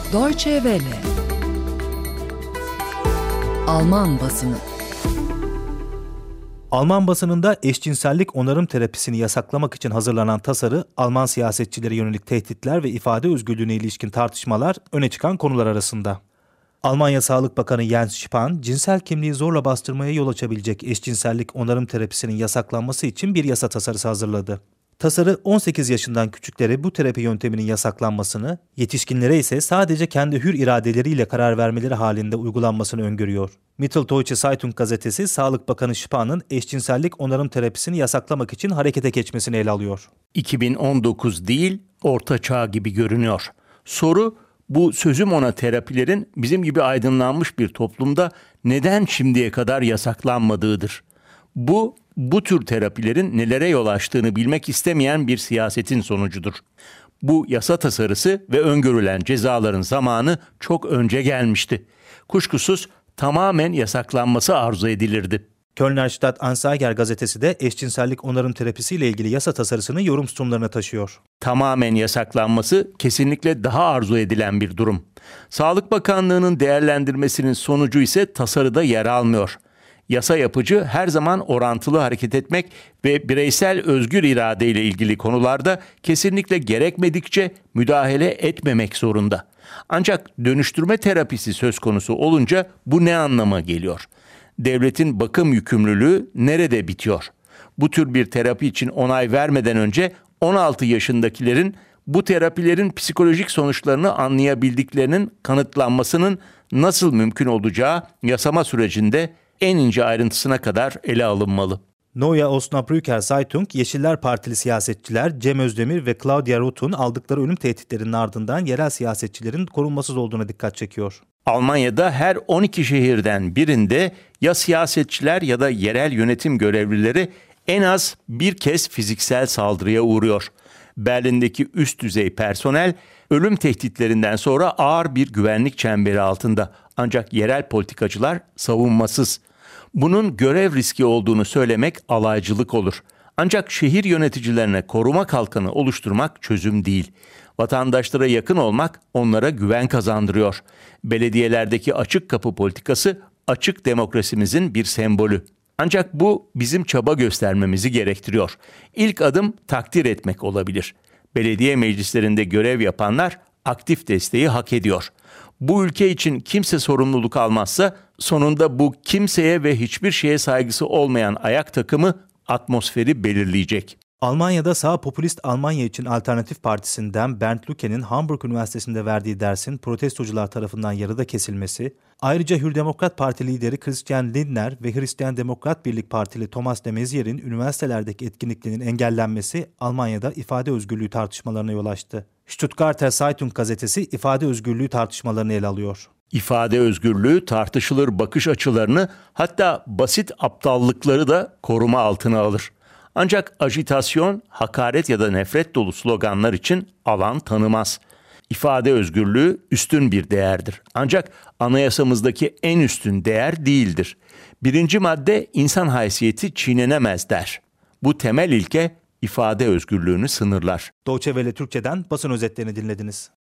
Deutsche Welle. Alman basını. Alman basınında eşcinsellik onarım terapisini yasaklamak için hazırlanan tasarı, Alman siyasetçilere yönelik tehditler ve ifade özgürlüğüne ilişkin tartışmalar öne çıkan konular arasında. Almanya Sağlık Bakanı Jens Spahn, cinsel kimliği zorla bastırmaya yol açabilecek eşcinsellik onarım terapisinin yasaklanması için bir yasa tasarısı hazırladı. Tasarı 18 yaşından küçüklere bu terapi yönteminin yasaklanmasını, yetişkinlere ise sadece kendi hür iradeleriyle karar vermeleri halinde uygulanmasını öngörüyor. Mitteldeutsche Zeitung gazetesi, Sağlık Bakanı Spahn'ın eşcinsellik onarım terapisini yasaklamak için harekete geçmesini ele alıyor. 2019 değil, Orta Çağ gibi görünüyor. Soru, bu sözüm ona terapilerin bizim gibi aydınlanmış bir toplumda neden şimdiye kadar yasaklanmadığıdır. Bu tür terapilerin nelere yol açtığını bilmek istemeyen bir siyasetin sonucudur. Bu yasa tasarısı ve öngörülen cezaların zamanı çok önce gelmişti. Kuşkusuz tamamen yasaklanması arzu edilirdi. Kölner Stadt-Anzeiger gazetesi de eşcinsellik onarım terapisiyle ilgili yasa tasarısını yorum sütunlarına taşıyor. Tamamen yasaklanması kesinlikle daha arzu edilen bir durum. Sağlık Bakanlığı'nın değerlendirmesinin sonucu ise tasarıda yer almıyor. Yasa yapıcı her zaman orantılı hareket etmek ve bireysel özgür irade ile ilgili konularda kesinlikle gerekmedikçe müdahale etmemek zorunda. Ancak dönüştürme terapisi söz konusu olunca bu ne anlama geliyor? Devletin bakım yükümlülüğü nerede bitiyor? Bu tür bir terapi için onay vermeden önce 16 yaşındakilerin bu terapilerin psikolojik sonuçlarını anlayabildiklerinin kanıtlanmasının nasıl mümkün olacağı yasama sürecinde en ince ayrıntısına kadar ele alınmalı. Neue Osnabrücker Zeitung, Yeşiller Partili siyasetçiler Cem Özdemir ve Claudia Roth'un aldıkları ölüm tehditlerinin ardından yerel siyasetçilerin korunmasız olduğuna dikkat çekiyor. Almanya'da her 12 şehirden birinde ya siyasetçiler ya da yerel yönetim görevlileri en az bir kez fiziksel saldırıya uğruyor. Berlin'deki üst düzey personel ölüm tehditlerinden sonra ağır bir güvenlik çemberi altında. Ancak yerel politikacılar savunmasız. Bunun görev riski olduğunu söylemek alaycılık olur. Ancak şehir yöneticilerine koruma kalkanı oluşturmak çözüm değil. Vatandaşlara yakın olmak onlara güven kazandırıyor. Belediyelerdeki açık kapı politikası açık demokrasimizin bir sembolü. Ancak bu bizim çaba göstermemizi gerektiriyor. İlk adım takdir etmek olabilir. Belediye meclislerinde görev yapanlar aktif desteği hak ediyor. Bu ülke için kimse sorumluluk almazsa sonunda bu kimseye ve hiçbir şeye saygısı olmayan ayak takımı atmosferi belirleyecek. Almanya'da Sağ Popülist Almanya için Alternatif Partisi'nden Bernd Lücke'nin Hamburg Üniversitesi'nde verdiği dersin protestocular tarafından yarıda kesilmesi, ayrıca Hür Demokrat Parti lideri Christian Lindner ve Hristiyan Demokrat Birlik Partili Thomas de Maizier'in üniversitelerdeki etkinliklerinin engellenmesi Almanya'da ifade özgürlüğü tartışmalarına yol açtı. Stuttgarter Zeitung gazetesi ifade özgürlüğü tartışmalarını ele alıyor. İfade özgürlüğü tartışılır bakış açılarını, hatta basit aptallıkları da koruma altına alır. Ancak ajitasyon, hakaret ya da nefret dolu sloganlar için alan tanımaz. İfade özgürlüğü üstün bir değerdir. Ancak anayasamızdaki en üstün değer değildir. 1. madde insan haysiyeti çiğnenemez der. Bu temel ilke ifade özgürlüğünü sınırlar. Deutsche Welle Türkçe'den basın özetlerini dinlediniz.